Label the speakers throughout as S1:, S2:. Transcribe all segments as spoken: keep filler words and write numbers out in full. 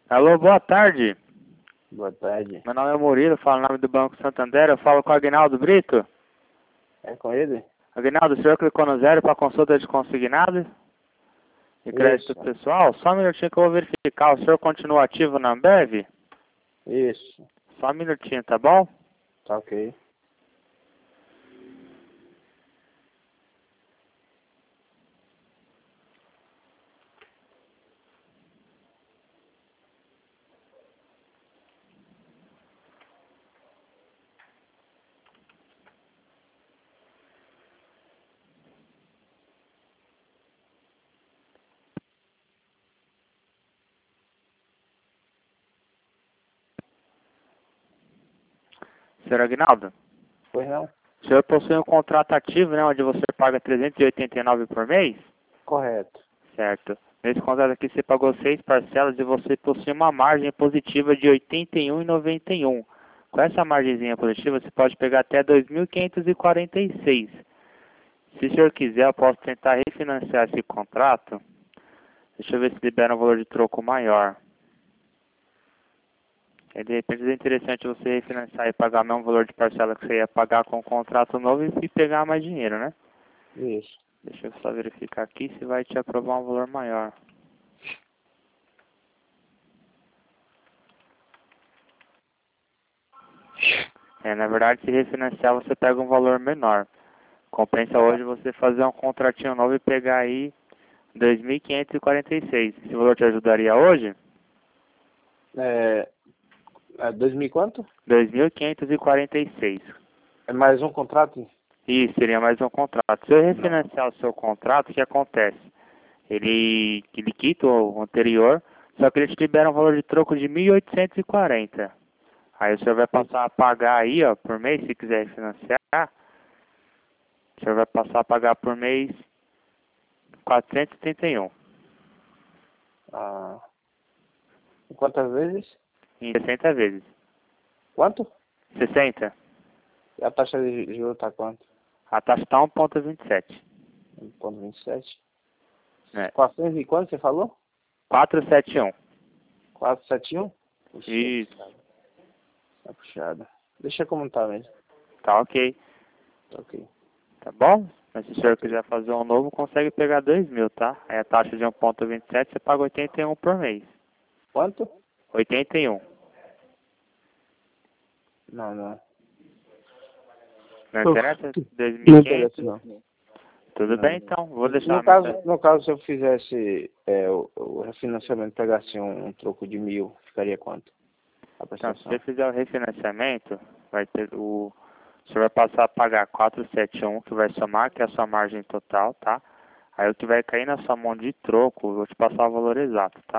S1: Alô, boa tarde.
S2: Boa tarde.
S1: Meu nome é Murilo, falo em nome do Banco Santander. Eu falo com o Aguinaldo Brito.
S2: É com ele?
S1: Aguinaldo, o senhor clicou no zero para consulta de consignado e crédito
S2: Isso.
S1: pessoal? Só um minutinho que eu vou verificar. O senhor continua ativo na Ambev?
S2: Isso.
S1: Só um minutinho, tá bom?
S2: Tá ok.
S1: Senhor Aguinaldo,
S2: Pois não?
S1: o senhor possui um contrato ativo, né, onde você paga trezentos e oitenta e nove por mês?
S2: Correto.
S1: Certo. Nesse contrato aqui você pagou seis parcelas e você possui uma margem positiva de oitenta e um reais e noventa e um centavos. Com essa margenzinha positiva você pode pegar até dois mil quinhentos e quarenta e seis reais. Se o senhor quiser, eu posso tentar refinanciar esse contrato. Deixa eu ver se libera um valor de troco maior. E de repente é interessante você refinanciar e pagar o mesmo valor de parcela que você ia pagar com o contrato novo e pegar mais dinheiro, né?
S2: Isso.
S1: Deixa eu só verificar aqui se vai te aprovar um valor maior. É, na verdade, se refinanciar você pega um valor menor. Compensa hoje você fazer um contratinho novo e pegar aí dois mil quinhentos e quarenta e seis. Esse valor te ajudaria hoje?
S2: É, é dois mil e quanto?
S1: dois mil quinhentos e quarenta e seis.
S2: É mais um contrato?
S1: Isso, seria mais um contrato. Se eu
S2: Não.
S1: refinanciar o seu contrato, o que acontece? Ele, ele quita o anterior, só que ele te libera um valor de troco de mil oitocentos e quarenta. Aí o senhor vai passar a pagar aí, ó, por mês, se quiser refinanciar, o senhor vai passar a pagar por mês quatrocentos e setenta e um.
S2: Ah, quantas vezes?
S1: Em sessenta vezes.
S2: Quanto?
S1: sessenta.
S2: E a taxa de juros tá quanto?
S1: A taxa está um vírgula vinte e sete.
S2: um vírgula vinte e sete.
S1: Né?
S2: quatrocentos e quanto você falou?
S1: quatrocentos e setenta e um.
S2: quatrocentos e setenta e um? Puxa,
S1: Isso.
S2: tá puxado. Deixa como tá mesmo.
S1: Tá ok.
S2: Tá ok.
S1: Tá bom? Mas se o senhor
S2: Ok.
S1: quiser fazer um novo, consegue pegar dois mil, tá? Aí a taxa de um vírgula vinte e sete você paga oitenta e um por mês.
S2: Quanto?
S1: oitenta e um.
S2: Não, não.
S1: Não
S2: Não
S1: interessa?
S2: não interessa
S1: dois mil e quinhentos?
S2: não.
S1: Tudo
S2: Não.
S1: bem então, vou deixar
S2: No
S1: a
S2: caso,
S1: mensagem.
S2: no caso, se eu fizesse é, o, o refinanciamento, pegasse um, um troco de mil, ficaria quanto? A
S1: Então, se
S2: prestação?
S1: você fizer o refinanciamento, vai ter o. O senhor vai passar a pagar quatrocentos e setenta e um, que vai somar, que é a sua margem total, tá? Aí o que vai cair na sua mão de troco, eu vou te passar o valor exato, tá?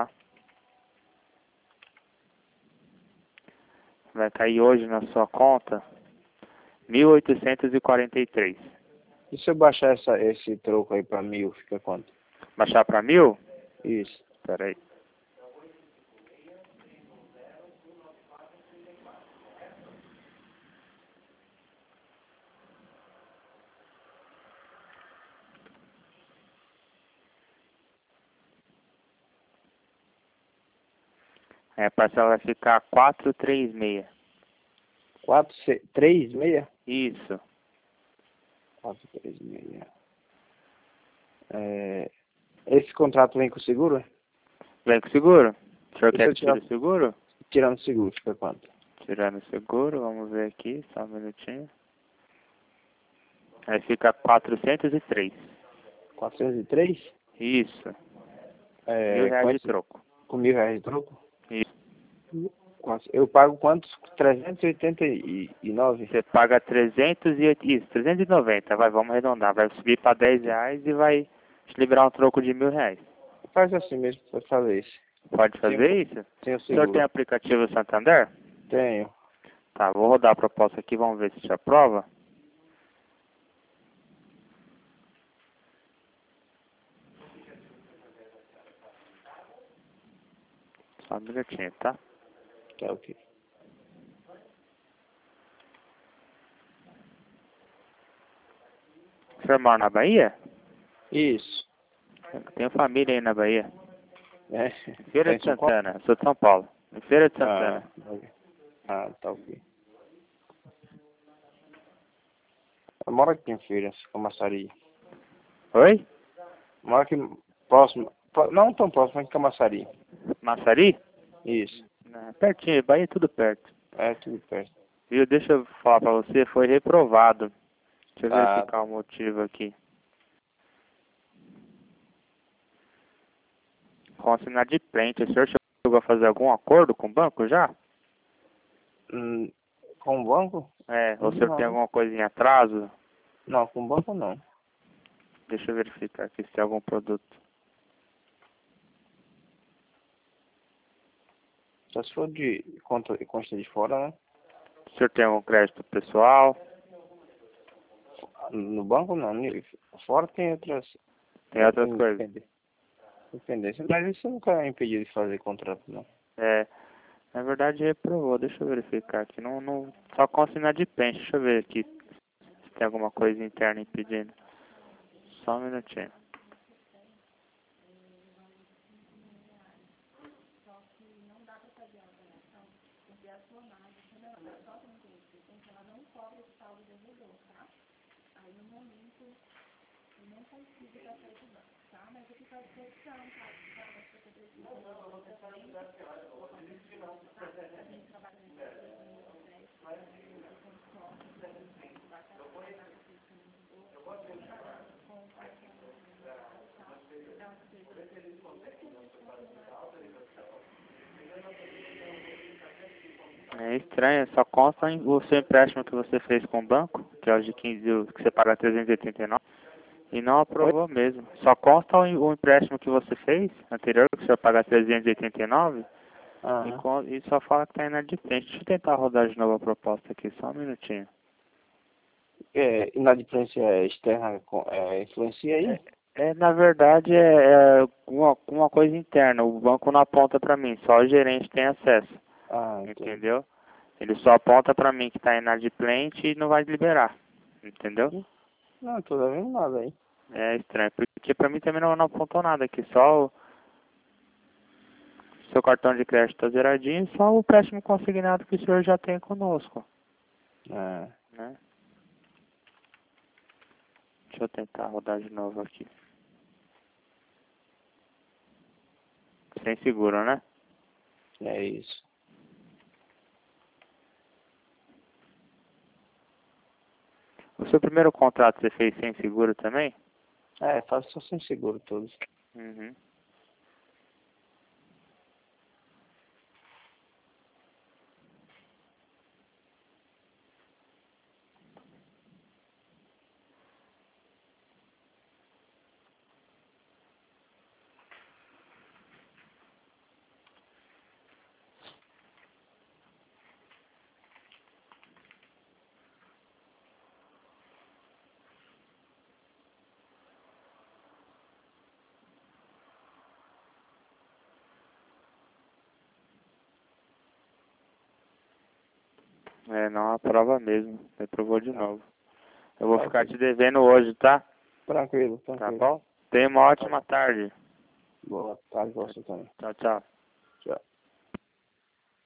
S1: Vai cair hoje na sua conta mil oitocentos e quarenta e três.
S2: E se eu baixar essa, esse troco aí pra mil, fica quanto?
S1: Baixar para mil?
S2: Isso.
S1: Espera aí. Aí a parcela vai ficar quatrocentos e trinta e seis.
S2: Quatro, se, três, meia?
S1: Isso.
S2: Quatro, três, meia. É, esse contrato vem com seguro?
S1: Vem com seguro? O senhor
S2: E se
S1: quer
S2: eu
S1: que tire
S2: tirar,
S1: o seguro?
S2: tirando o seguro, fica quanto?
S1: Tirando o seguro, vamos ver aqui, só um minutinho. Aí fica quatrocentos e três.
S2: quatrocentos e três?
S1: Isso. Mil
S2: É,
S1: reais
S2: com,
S1: de
S2: esse,
S1: troco.
S2: com mil reais de troco?
S1: Isso.
S2: Quanto? Eu pago quantos? trezentos e oitenta e nove?
S1: Você paga trezentos e oito, isso, trezentos e noventa, vai, vamos arredondar. Vai subir para dez reais e vai te liberar um troco de mil reais.
S2: Faz assim mesmo, pode fazer isso.
S1: Pode
S2: Sem,
S1: fazer isso?
S2: sem o
S1: O senhor tem
S2: seguro.
S1: aplicativo Santander?
S2: Tenho.
S1: Tá, vou rodar a proposta aqui, vamos ver se te aprova. Só um minutinho, tá?
S2: Tá ok.
S1: O senhor mora na Bahia?
S2: Isso.
S1: Eu tenho família aí na Bahia.
S2: É.
S1: Feira
S2: Tá em
S1: de
S2: São Paulo?
S1: Santana, sou de São Paulo. Em Feira de
S2: Ah,
S1: Santana.
S2: ok. Ah, tá ok. Eu moro aqui em Feira, Camaçari.
S1: Oi?
S2: Moro aqui próximo, pro- não tão próximo, mas em Camaçari.
S1: Massari?
S2: Isso.
S1: É, pertinho, Bahia é tudo perto.
S2: É tudo perto.
S1: Viu? Deixa eu falar pra você, foi reprovado. Deixa eu
S2: Ah,
S1: verificar o motivo aqui. Consignadimplente. O senhor chegou a fazer algum acordo com o banco já?
S2: hum, com o banco?
S1: É, ou o senhor tem
S2: Não.
S1: alguma coisa em atraso?
S2: Não, com o banco não.
S1: Deixa eu verificar aqui se tem algum produto.
S2: Só se for de conta, conta de fora, né?
S1: O senhor tem algum crédito pessoal?
S2: No banco não. ni- Fora tem outras.
S1: Tem outras
S2: Tem
S1: coisas?
S2: depende- dependência. Mas isso nunca é impedido de fazer contrato, não.
S1: É, na verdade reprovou. Deixa eu verificar aqui. Não, não, só consignadimplente. Deixa eu ver aqui se tem alguma coisa interna impedindo. Só um minutinho. É estranho, só consta em- o seu empréstimo que você fez com o banco, que é o de quinze, o que você paga trezentos e oitenta e nove, e não
S2: Oi?
S1: aprovou mesmo. Só consta o, em- o empréstimo que você fez, anterior, que o senhor paga trezentos e oitenta e nove, e,
S2: Aham.
S1: con- e só fala que está inadimplente. Deixa eu tentar rodar de novo a proposta aqui, só um minutinho.
S2: É, inadimplência externa com- é, influencia aí?
S1: É, na verdade, é, é uma, uma coisa interna, o banco não aponta para mim, só o gerente tem acesso,
S2: Ah, entendi.
S1: entendeu? Ele só aponta para mim que está inadimplente e não vai liberar, entendeu?
S2: Não, tô vendo nada aí.
S1: É estranho, porque pra mim também não, não apontou nada aqui, só o seu cartão de crédito tá zeradinho e só o empréstimo consignado que o senhor já tem conosco,
S2: Ah,
S1: né? Deixa eu tentar rodar de novo aqui. Sem seguro, né?
S2: é isso.
S1: O seu primeiro contrato você fez sem seguro também?
S2: É, faço só sem seguro todos.
S1: Uhum. É, não aprova mesmo, reprovou de
S2: Ah,
S1: novo. Eu vou
S2: tá
S1: ficar
S2: ok.
S1: te devendo hoje, tá?
S2: Tranquilo,
S1: Tá
S2: tranquilo.
S1: bom? Tenha uma ótima tarde.
S2: Boa tarde pra você também.
S1: Tchau, tchau.